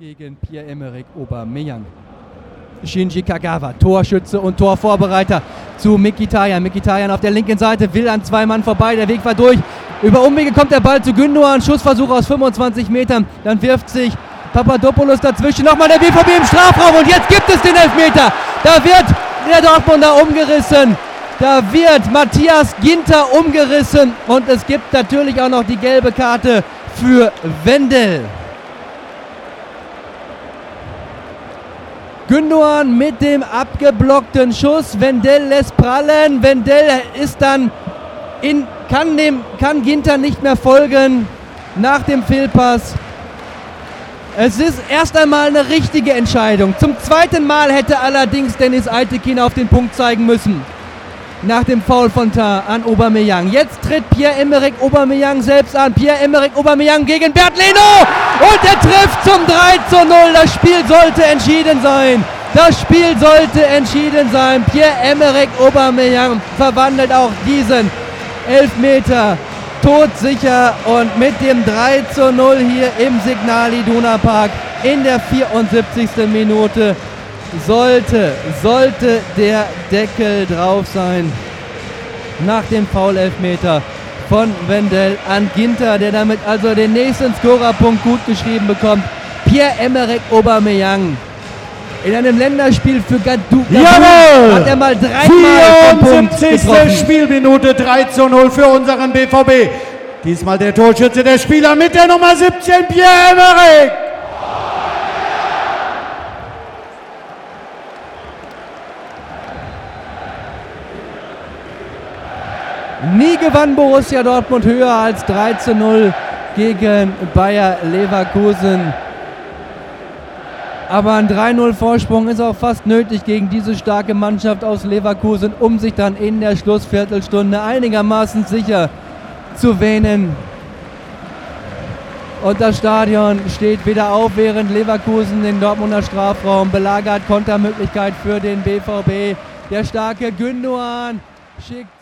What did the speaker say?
gegen Pierre-Emerick Aubameyang. Shinji Kagawa, Torschütze und Torvorbereiter zu Mkhitaryan. Mkhitaryan auf der linken Seite, will an zwei Mann vorbei, der Weg war durch. Über Umwege kommt der Ball zu Gündoğan, Schussversuch aus 25 Metern, dann wirft sich Papadopoulos dazwischen, nochmal der BVB im Strafraum und jetzt gibt es den Elfmeter. Da wird der Dortmunder umgerissen, da wird Matthias Ginter umgerissen und es gibt natürlich auch noch die gelbe Karte für Wendell. Gündoğan mit dem abgeblockten Schuss, Wendell lässt prallen, Wendell ist dann kann Ginter nicht mehr folgen nach dem Fehlpass. Es ist erst einmal eine richtige Entscheidung. Zum zweiten Mal hätte allerdings Deniz Aytekin auf den Punkt zeigen müssen. Nach dem Foul von Tah an Aubameyang. Jetzt tritt Pierre-Emerick Aubameyang selbst an. Pierre-Emerick Aubameyang gegen Bernd Leno. Und er trifft zum 3:0. Das Spiel sollte entschieden sein. Das Spiel sollte entschieden sein. Pierre-Emerick Aubameyang verwandelt auch diesen Elfmeter todsicher und mit dem 3:0 hier im Signal Iduna Park in der 74. Minute sollte der Deckel drauf sein. Nach dem Foul-Elfmeter von Wendell an Ginter, der damit also den nächsten Scorerpunkt gut geschrieben bekommt. Pierre-Emerick Aubameyang. In einem Länderspiel für Gadou hat er mal dreimal vom Punkt getroffen. Spielminute 3:0 für unseren BVB. Diesmal der Torschütze, der Spieler mit der Nummer 17, Pierre-Emerick. Nie gewann Borussia Dortmund höher als 3:0 gegen Bayer Leverkusen. Aber ein 3:0 Vorsprung ist auch fast nötig gegen diese starke Mannschaft aus Leverkusen, um sich dann in der Schlussviertelstunde einigermaßen sicher zu wähnen. Und das Stadion steht wieder auf, während Leverkusen den Dortmunder Strafraum belagert. Kontermöglichkeit für den BVB. Der starke Gündoğan schickt